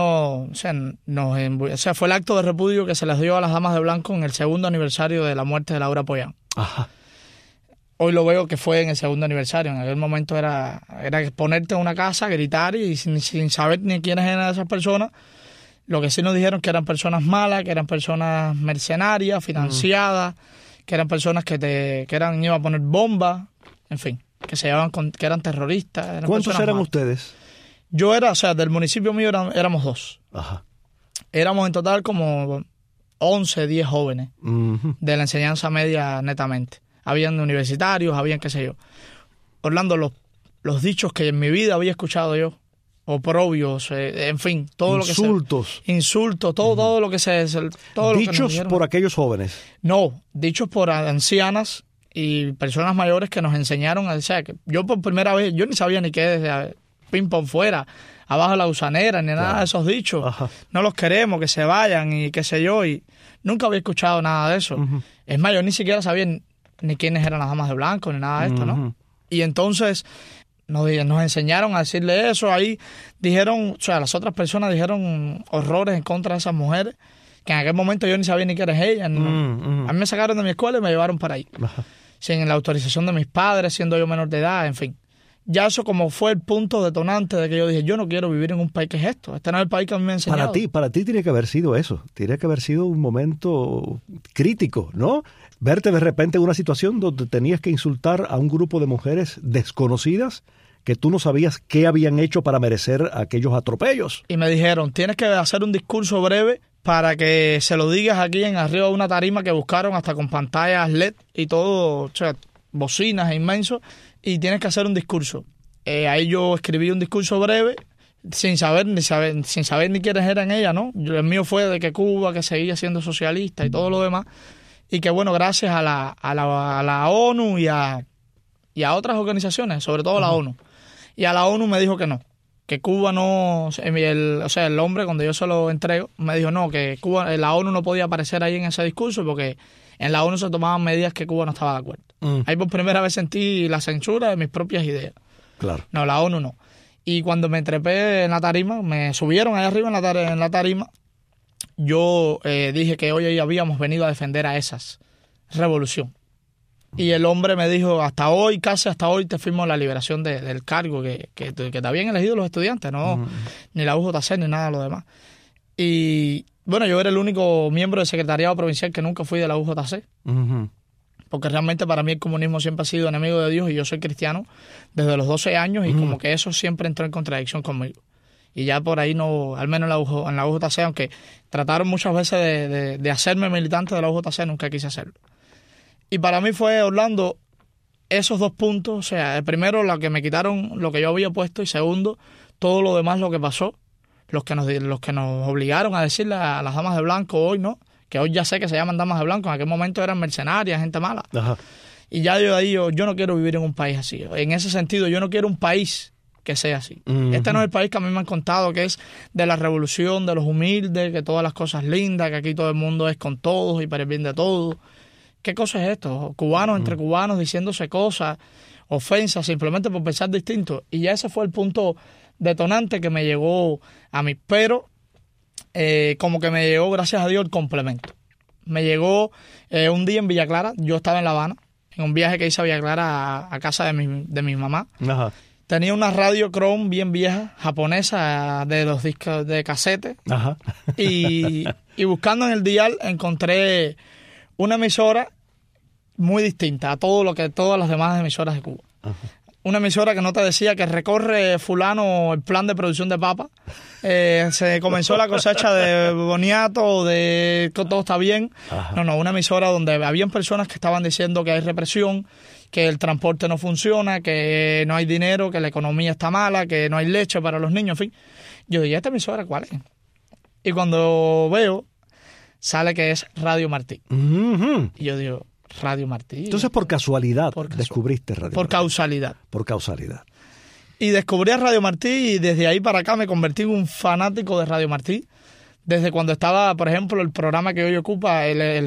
C: fue el acto de repudio que se les dio a las damas de blanco en el segundo aniversario de la muerte de Laura Pollán. Ajá. Hoy lo veo que fue en el segundo aniversario. En aquel momento era ponerte en una casa, gritar y sin saber ni quiénes eran esas personas. Lo que sí nos dijeron que eran personas malas, que eran personas mercenarias, financiadas, que eran personas que iban a poner bombas, en fin, que eran terroristas.
B: ¿Cuántos eran ustedes?
C: Yo del municipio mío éramos 2. Ajá. Éramos en total como 11, 10 jóvenes de la enseñanza media netamente. Habían universitarios, habían qué sé yo. Orlando, los dichos que en mi vida había escuchado yo, oprobios, en fin, todo
B: insultos.
C: Insultos, todo lo que se... Todo
B: ¿Dichos
C: lo que
B: por aquellos jóvenes?
C: No, dichos por ancianas y personas mayores que nos enseñaron a decir que yo por primera vez, yo ni sabía ni qué desde ping-pong fuera, abajo la gusanera, ni nada de esos dichos. Ajá. No los queremos, que se vayan y qué sé yo, y nunca había escuchado nada de eso. Es más, yo ni siquiera sabía ni quiénes eran las damas de blanco, ni nada de esto, ¿no? Y entonces nos enseñaron a decirle eso. Ahí dijeron, las otras personas dijeron horrores en contra de esas mujeres, que en aquel momento yo ni sabía ni quiénes ellas. A mí me sacaron de mi escuela y me llevaron para ahí. Sin la autorización de mis padres, siendo yo menor de edad, en fin. ya eso como fue el punto detonante de que yo dije, yo no quiero vivir en un país que es esto. Este no es el país que a mí me ha enseñado.
B: Para ti tiene que haber sido eso. Tiene que haber sido un momento crítico, ¿no? Verte de repente en una situación donde tenías que insultar a un grupo de mujeres desconocidas que tú no sabías qué habían hecho para merecer aquellos atropellos.
C: Y me dijeron, tienes que hacer un discurso breve para que se lo digas aquí en arriba de una tarima que buscaron hasta con pantallas LED y todo, o sea, bocinas inmensos, y tienes que hacer un discurso. Ahí yo escribí un discurso breve sin saber ni quiénes eran ellas, ¿no? El mío fue de que Cuba, que seguía siendo socialista y todo lo demás, y que bueno, gracias a la ONU y a otras organizaciones, sobre todo a la ONU, y a la ONU me dijo que no, que Cuba no, el hombre cuando yo se lo entrego me dijo no, que Cuba, la ONU no podía aparecer ahí en ese discurso porque en la ONU se tomaban medidas que Cuba no estaba de acuerdo. Ahí por primera vez sentí la censura de mis propias ideas.
B: Claro.
C: No, la ONU no. Y cuando me trepé en la tarima, me subieron allá arriba en la tarima, yo dije que hoy habíamos venido a defender a esas revolución. Y el hombre me dijo, casi hasta hoy te firmo la liberación del cargo que te habían elegido los estudiantes, no ni la UJC ni nada de lo demás. Y bueno, yo era el único miembro del secretariado provincial que nunca fui de la UJC. Porque realmente para mí el comunismo siempre ha sido enemigo de Dios y yo soy cristiano desde los 12 años y como que eso siempre entró en contradicción conmigo. Y ya por ahí no, al menos en la UJC, aunque trataron muchas veces de hacerme militante de la UJC, nunca quise hacerlo. Y para mí fue, Orlando, esos dos puntos, o sea, el primero, lo que me quitaron lo que yo había puesto, y segundo, todo lo demás, lo que pasó, los que nos obligaron a decirle a las damas de blanco hoy, ¿no? Que hoy ya sé que se llaman damas de blanco, en aquel momento eran mercenarias, gente mala. Ajá. Y ya yo no quiero vivir en un país así. En ese sentido, yo no quiero un país que sea así. Este no es el país que a mí me han contado, que es de la revolución, de los humildes, que todas las cosas lindas, que aquí todo el mundo es con todos y para el bien de todos. ¿Qué cosa es esto? Cubanos entre cubanos diciéndose cosas, ofensas, simplemente por pensar distinto. Y ya ese fue el punto detonante que me llegó a mí. Pero como que me llegó, gracias a Dios, el complemento. Me llegó un día en Villa Clara, yo estaba en La Habana, en un viaje que hice a Villa Clara a casa de mi mamá. Ajá. Tenía una radio Chrome bien vieja, japonesa, de los discos de casete. Ajá. Y buscando en el dial encontré una emisora muy distinta a todas las demás emisoras de Cuba. Ajá. Una emisora que no te decía que recorre fulano el plan de producción de papa, se comenzó la cosecha de boniato, de que todo está bien. Ajá. No, una emisora donde habían personas que estaban diciendo que hay represión, que el transporte no funciona, que no hay dinero, que la economía está mala, que no hay leche para los niños, en fin. Yo dije, ¿esta emisora cuál es? Y cuando veo, sale que es Radio Martí. Y yo digo, Radio Martí.
B: Entonces, por casualidad descubriste Radio Martí. Por causalidad.
C: Y descubrí a Radio Martí y desde ahí para acá me convertí en un fanático de Radio Martí. Desde cuando estaba, por ejemplo, el programa que hoy ocupa,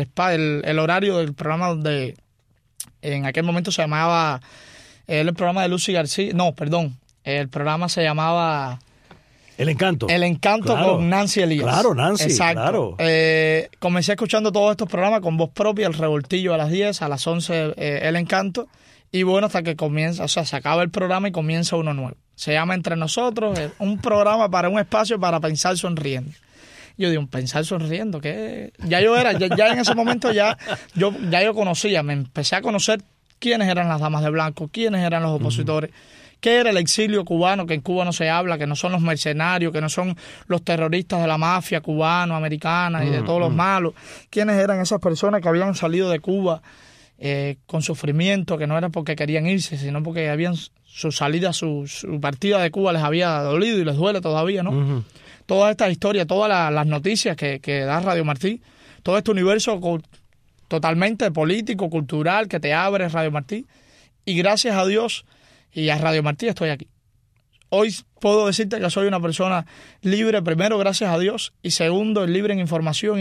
C: el horario del programa donde en aquel momento se llamaba, el programa de Lucy García, el programa se llamaba
B: El Encanto.
C: El Encanto, claro, con Nancy Elías.
B: Claro, Nancy,
C: exacto. Claro. Comencé escuchando todos estos programas con voz propia, El Revoltillo a las 10, a las 11 El Encanto, y bueno, hasta que comienza, o sea, se acaba el programa y comienza uno nuevo. Se llama Entre Nosotros, un programa para un espacio para pensar sonriendo. Yo digo, pensar sonriendo, ¿qué? Ya yo era, ya en ese momento yo conocía, me empecé a conocer quiénes eran las damas de blanco, quiénes eran los opositores, qué era el exilio cubano, que en Cuba no se habla, que no son los mercenarios, que no son los terroristas de la mafia cubano, americana y de todos los malos, quiénes eran esas personas que habían salido de Cuba con sufrimiento, que no era porque querían irse, sino porque habían su salida, su partida de Cuba les había dolido y les duele todavía, ¿no? Todas estas historias, todas las noticias que da Radio Martí, todo este universo totalmente político, cultural, que te abre Radio Martí. Y gracias a Dios y a Radio Martí estoy aquí. Hoy puedo decirte que soy una persona libre, primero gracias a Dios, y segundo, libre en información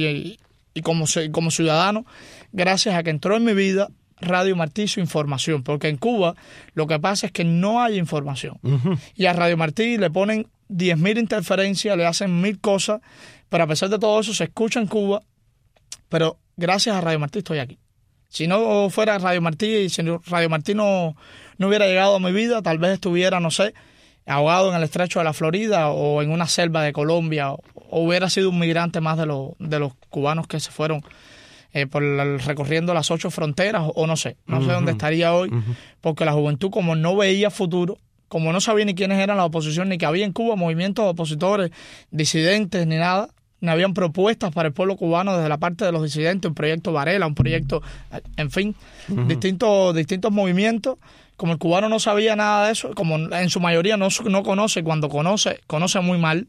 C: y como ciudadano, gracias a que entró en mi vida Radio Martí su información, porque en Cuba lo que pasa es que no hay información. Y a Radio Martí le ponen 10.000 interferencias, le hacen 1.000 cosas, pero a pesar de todo eso se escucha en Cuba, pero gracias a Radio Martí estoy aquí. Si no fuera Radio Martí y si Radio Martí no hubiera llegado a mi vida, tal vez estuviera, no sé, ahogado en el estrecho de la Florida o en una selva de Colombia, o hubiera sido un migrante más de los cubanos que se fueron recorriendo las 8 fronteras, o no sé dónde estaría hoy, porque la juventud, como no veía futuro, como no sabía ni quiénes eran la oposición, ni que había en Cuba movimientos opositores, disidentes, ni nada, ni habían propuestas para el pueblo cubano desde la parte de los disidentes, un proyecto Varela, un proyecto, en fin, distintos movimientos. Como el cubano no sabía nada de eso, como en su mayoría no conoce, cuando conoce muy mal,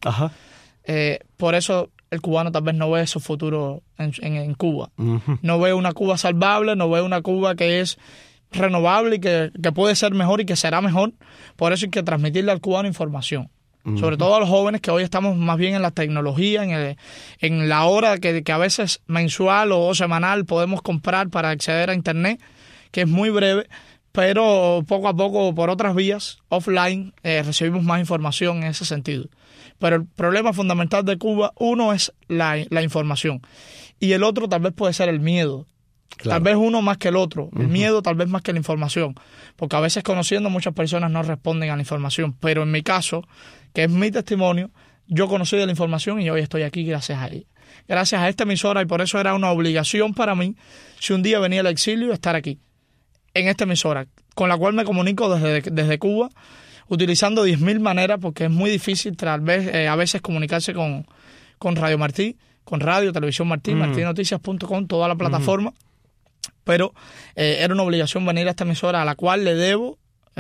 C: por eso el cubano tal vez no ve su futuro en Cuba. No ve una Cuba salvable, no ve una Cuba que es renovable y que puede ser mejor y que será mejor. Por eso hay que transmitirle al cubano información. Sobre todo a los jóvenes, que hoy estamos más bien en la tecnología, en la hora que a veces mensual o semanal podemos comprar para acceder a Internet, que es muy breve, pero poco a poco por otras vías, offline, recibimos más información en ese sentido. Pero el problema fundamental de Cuba, uno es la información, y el otro tal vez puede ser el miedo. Claro. Tal vez uno más que el otro, el miedo tal vez más que la información, porque a veces conociendo muchas personas no responden a la información, pero en mi caso, que es mi testimonio, yo conocí de la información y hoy estoy aquí gracias a ella, gracias a esta emisora, y por eso era una obligación para mí, si un día venía el exilio, estar aquí, en esta emisora, con la cual me comunico desde Cuba, utilizando 10.000 maneras, porque es muy difícil tal vez a veces comunicarse con Radio Martí, con Radio, Televisión Martí, martinoticias.com, toda la plataforma. Pero era una obligación venir a esta emisora, a la cual le debo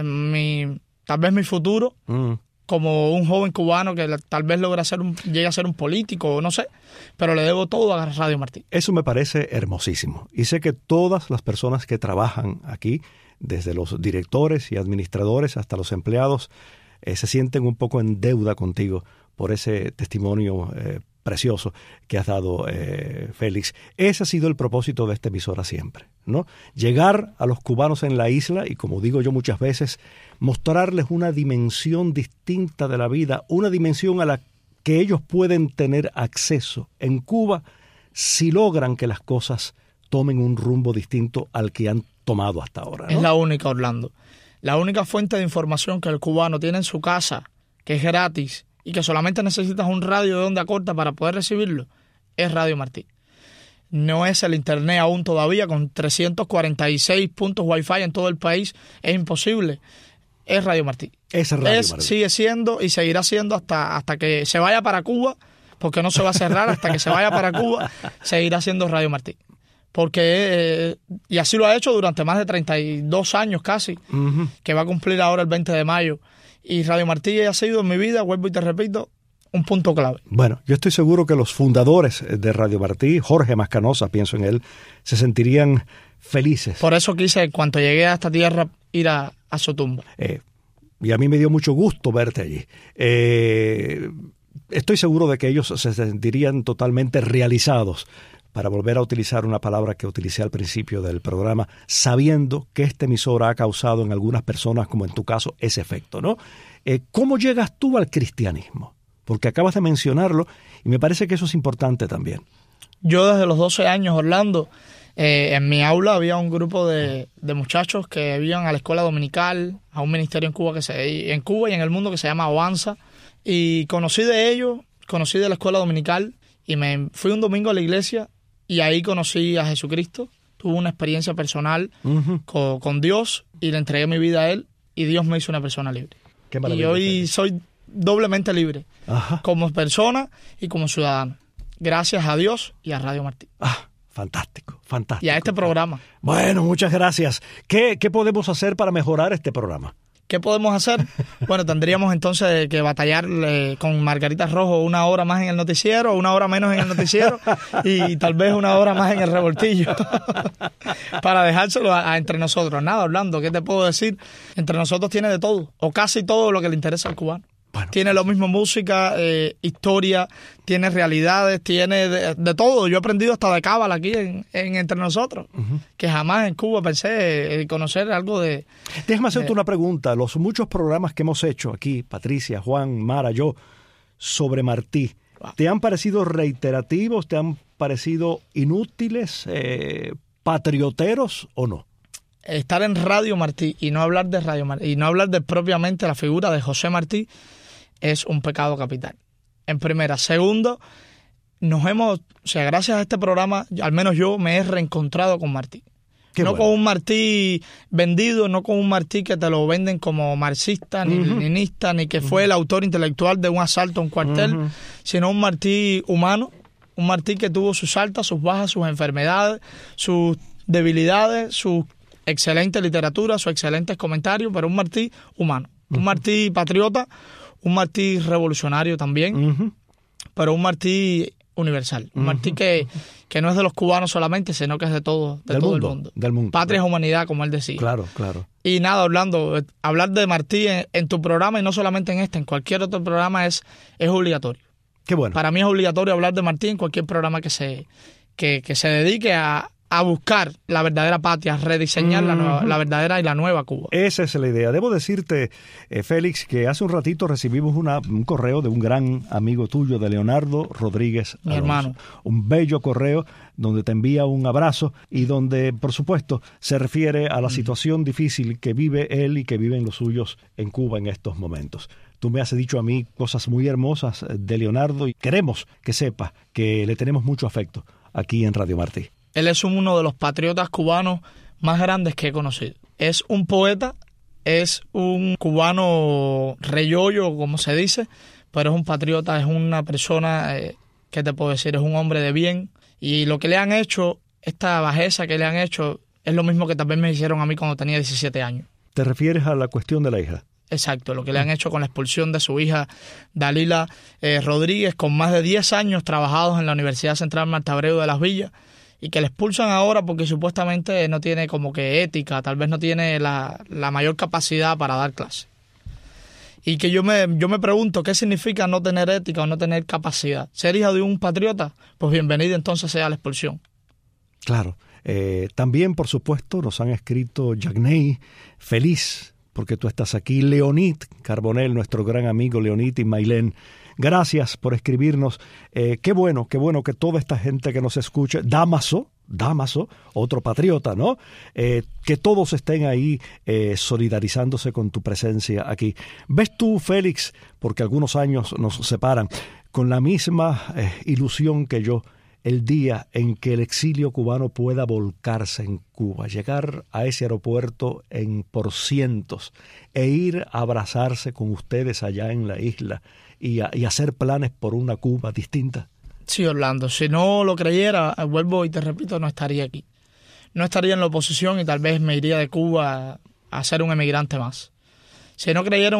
C: tal vez mi futuro como un joven cubano que tal vez llegue a ser un político, o no sé, pero le debo todo a Radio Martí.
B: Eso me parece hermosísimo. Y sé que todas las personas que trabajan aquí, desde los directores y administradores hasta los empleados, se sienten un poco en deuda contigo por ese testimonio precioso que has dado, Félix. Ese ha sido el propósito de esta emisora siempre, ¿no? Llegar a los cubanos en la isla y, como digo yo muchas veces, mostrarles una dimensión distinta de la vida, una dimensión a la que ellos pueden tener acceso en Cuba si logran que las cosas tomen un rumbo distinto al que han tomado hasta ahora, ¿no?
C: Es la única, Orlando. La única fuente de información que el cubano tiene en su casa, que es gratis, y que solamente necesitas un radio de onda corta para poder recibirlo, es Radio Martí. No es el Internet aún todavía, con 346 puntos Wi-Fi en todo el país, es imposible. Es Radio Martí.
B: Es Radio Martí.
C: Sigue siendo y seguirá siendo hasta que se vaya para Cuba, porque no se va a cerrar, hasta que se vaya para Cuba, seguirá siendo Radio Martí. Porque, y así lo ha hecho durante más de 32 años casi, que va a cumplir ahora el 20 de mayo. Y Radio Martí ha sido en mi vida, vuelvo y te repito, un punto clave.
B: Bueno, yo estoy seguro que los fundadores de Radio Martí, Jorge Mascanosa, pienso en él, se sentirían felices.
C: Por eso quise, en cuanto llegué a esta tierra, ir a su tumba.
B: Y a mí me dio mucho gusto verte allí. Estoy seguro de que ellos se sentirían totalmente realizados, para volver a utilizar una palabra que utilicé al principio del programa, sabiendo que esta emisora ha causado en algunas personas, como en tu caso, ese efecto, ¿no? ¿Cómo llegas tú al cristianismo? Porque acabas de mencionarlo y me parece que eso es importante también.
C: Yo desde los 12 años, Orlando, en mi aula había un grupo de muchachos que iban a la escuela dominical, a un ministerio en Cuba y en el mundo que se llama Avanza, y conocí de ellos, conocí de la escuela dominical, y me fui un domingo a la iglesia. Y ahí conocí a Jesucristo, tuve una experiencia personal con Dios y le entregué mi vida a Él y Dios me hizo una persona libre.
B: Qué maravilla,
C: y hoy soy doblemente libre, como persona y como ciudadano, gracias a Dios y a Radio Martí.
B: Fantástico, fantástico.
C: Y a este programa.
B: Bueno, muchas gracias. ¿Qué podemos hacer para mejorar este programa?
C: ¿Qué podemos hacer? Bueno, tendríamos entonces que batallar con Margarita Rojo 1 hora más en el noticiero, 1 hora menos en el noticiero y tal vez 1 hora más en el revoltillo para dejárselo a entre nosotros. Nada, Orlando, ¿qué te puedo decir? Entre nosotros tiene de todo, o casi todo lo que le interesa al cubano. Bueno, tiene lo mismo música, historia, tiene realidades, tiene de todo. Yo he aprendido hasta de cábala aquí en Entre Nosotros, que jamás en Cuba pensé conocer algo de...
B: Déjame hacerte una pregunta. Los muchos programas que hemos hecho aquí, Patricia, Juan, Mara, yo, sobre Martí, ¿te han parecido reiterativos? ¿Te han parecido inútiles? patrioteros o no?
C: Estar en Radio Martí y no hablar de Radio Martí y no hablar de propiamente la figura de José Martí es un pecado capital. En primera. Segundo, gracias a este programa, al menos yo me he reencontrado con Martí. No con un Martí vendido, no con un Martí que te lo venden como marxista, ni leninista, ni que fue el autor intelectual de un asalto a un cuartel, sino un Martí humano, un Martí que tuvo sus altas, sus bajas, sus enfermedades, sus debilidades, su excelente literatura, sus excelentes comentarios, pero un Martí humano, un Martí patriota, un Martí revolucionario también, pero un Martí universal, un Martí que no es de los cubanos solamente, sino que es de todo el mundo.
B: Del mundo.
C: Patria es humanidad, como él decía.
B: Claro.
C: Y nada, Orlando, hablar de Martí en tu programa, y no solamente en en cualquier otro programa es obligatorio.
B: Qué bueno.
C: Para mí es obligatorio hablar de Martí en cualquier programa que se dedique a buscar la verdadera patria, a rediseñar la verdadera y la nueva Cuba.
B: Esa es la idea. Debo decirte, Félix, que hace un ratito recibimos un correo de un gran amigo tuyo, de Leonardo Rodríguez
C: Mi
B: Alonso.
C: hermano.
B: Un bello correo donde te envía un abrazo y donde, por supuesto, se refiere a la situación difícil que vive él y que viven los suyos en Cuba en estos momentos. Tú me has dicho a mí cosas muy hermosas de Leonardo y queremos que sepas que le tenemos mucho afecto aquí en Radio Martí.
C: Él es uno de los patriotas cubanos más grandes que he conocido. Es un poeta, es un cubano reyollo, como se dice, pero es un patriota, es una persona, ¿qué te puedo decir? Es un hombre de bien. Y lo que le han hecho, esta bajeza que le han hecho, es lo mismo que también me hicieron a mí cuando tenía 17 años.
B: ¿Te refieres a la cuestión de la hija?
C: Exacto, lo que le han hecho con la expulsión de su hija Dalila Rodríguez, con más de 10 años trabajados en la Universidad Central Marta Abreu de Las Villas, y que le expulsan ahora porque supuestamente no tiene como que ética, tal vez no tiene la mayor capacidad para dar clase. Y que yo me pregunto, ¿qué significa no tener ética o no tener capacidad? ¿Ser hija de un patriota? Pues bienvenido entonces sea la expulsión.
B: Claro. También, por supuesto, nos han escrito Yagney, feliz porque tú estás aquí, Leonid Carbonell, nuestro gran amigo Leonid y Mailén. Gracias por escribirnos. Qué bueno que toda esta gente que nos escucha, Damaso, otro patriota, ¿no? Que todos estén ahí solidarizándose con tu presencia aquí. ¿Ves tú, Félix, porque algunos años nos separan, con la misma ilusión que yo, el día en que el exilio cubano pueda volcarse en Cuba, llegar a ese aeropuerto por cientos e ir a abrazarse con ustedes allá en la isla y hacer planes por una Cuba distinta?
C: Sí, Orlando, si no lo creyera, vuelvo y te repito, no estaría aquí. No estaría en la oposición y tal vez me iría de Cuba a ser un emigrante más. Si no creyera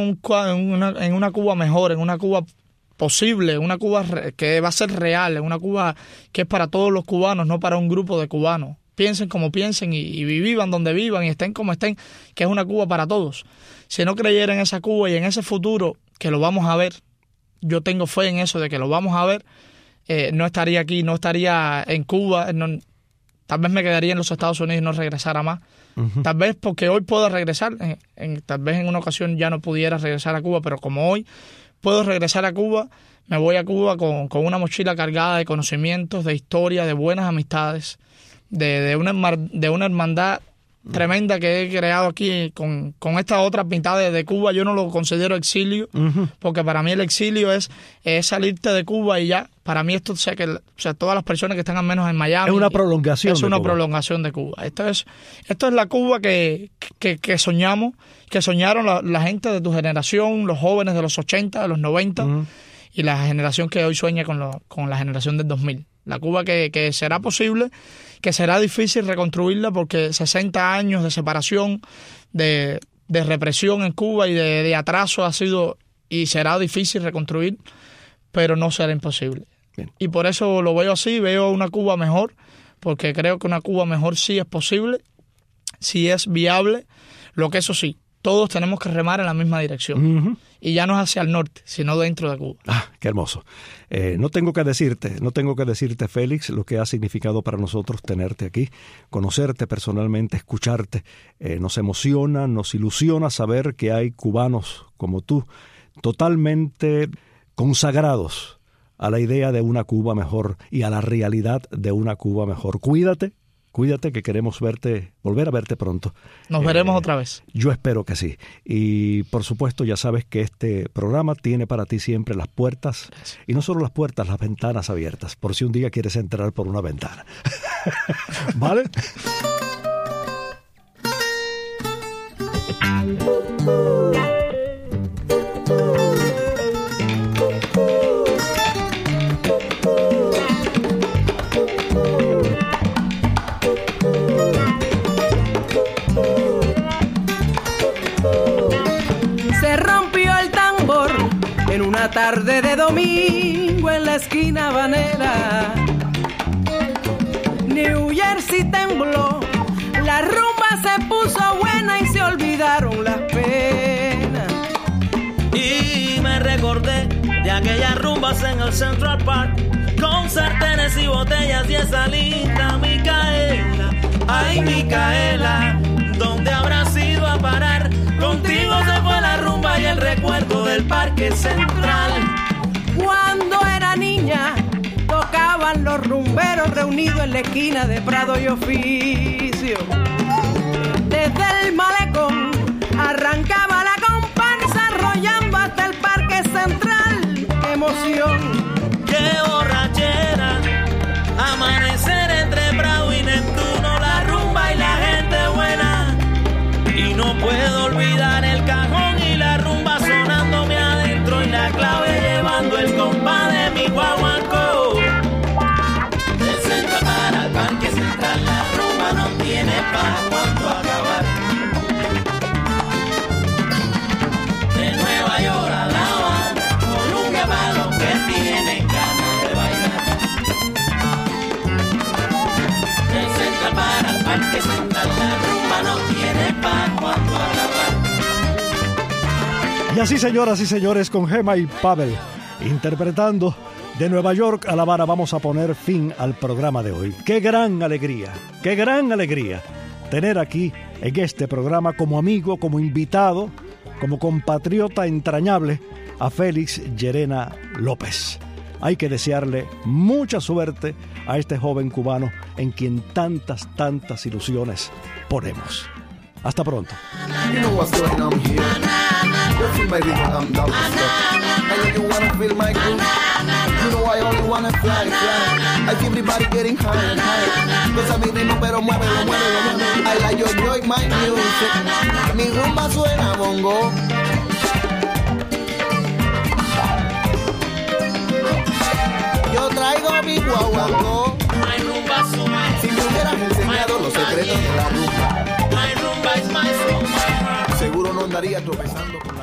C: en una Cuba mejor, en una Cuba posible, una Cuba que va a ser real, en una Cuba que es para todos los cubanos, no para un grupo de cubanos. Piensen como piensen y vivan donde vivan y estén como estén, que es una Cuba para todos. Si no creyera en esa Cuba y en ese futuro, que lo vamos a ver, yo tengo fe en eso de que lo vamos a ver, no estaría aquí, no estaría en Cuba, tal vez me quedaría en los Estados Unidos y no regresara más. Tal vez porque hoy puedo regresar, tal vez en una ocasión ya no pudiera regresar a Cuba, pero como hoy puedo regresar a Cuba, me voy a Cuba con una mochila cargada de conocimientos, de historia, de buenas amistades, de una hermandad tremenda que he creado aquí con esta otra mitad de Cuba. Yo no lo considero exilio, porque para mí el exilio es salirte de Cuba y ya. Para mí esto, todas las personas que están al menos en Miami,
B: es una prolongación.
C: Es una prolongación de Cuba. Esto es la Cuba que soñamos, que soñaron la gente de tu generación, los jóvenes de los 80, de los 90, y la generación que hoy sueña con la generación del 2000. La Cuba que será posible, que será difícil reconstruirla porque 60 años de separación, de represión en Cuba y de atraso ha sido y será difícil reconstruir, pero no será imposible. Bien. Y por eso lo veo así, veo una Cuba mejor, porque creo que una Cuba mejor sí es posible, sí es viable, lo que eso sí, todos tenemos que remar en la misma dirección. Y ya no es hacia el norte, sino dentro de Cuba.
B: Ah, qué hermoso. No tengo que decirte, Félix, lo que ha significado para nosotros tenerte aquí, conocerte personalmente, escucharte. Nos emociona, nos ilusiona saber que hay cubanos como tú, totalmente consagrados a la idea de una Cuba mejor y a la realidad de una Cuba mejor. Cuídate, Cuídate, que queremos volver a verte pronto.
C: Nos veremos otra vez.
B: Yo espero que sí. Y por supuesto, ya sabes que este programa tiene para ti siempre las puertas, y no solo las puertas, las ventanas abiertas, por si un día quieres entrar por una ventana. ¿Vale?
U: Una tarde de domingo en la esquina habanera, New Jersey tembló, la rumba se puso buena y se olvidaron las penas.
E: Y me recordé de aquellas rumbas en el Central Park, con sartenes y botellas y esa linda Micaela. Ay, Micaela, ¿dónde habrás ido a parar? Contigo se fue la rumba y el recuerdo del Parque Central.
U: Cuando era niña, tocaban los rumberos reunidos en la esquina de Prado y Oficio. Desde el malecón arrancaba la comparsa arrollando hasta el Parque Central. ¡Qué emoción!
E: ¡Qué borrachera! Amanecer entre Prado y Neptuno, la rumba y la gente buena. Y no puedo olvidar el cajón y la rumba sonándome adentro, y la clave llevando el compás de mi guaguancó.
F: Del centro para el Parque Central, la rumba no tiene para cuánto acabar. De Nueva York a La Habana, Colombia para los que tienen ganas de bailar. Del centro para el Parque Central, la rumba no tiene para cuánto acabar.
B: Y así, señoras y señores, con Gema y Pavel interpretando De Nueva York a La Habana, vamos a poner fin al programa de hoy. ¡Qué gran alegría tener aquí en este programa como amigo, como invitado, como compatriota entrañable a Félix Llerena López! Hay que desearle mucha suerte a este joven cubano en quien tantas ilusiones ponemos. Hasta pronto.
V: You know what's going on here? You feel my rhythm, I'm down for stuff. And you wanna feel my groove? You know I only wanna fly. I feel the body getting higher and higher. Cause a mi ritmo pero muévelo. I like you enjoy my music. Mi rumba suena bongo. Yo traigo mi guaguancó. Si me hubieras enseñado los secretos de la rumba, seguro no andaría tropezando con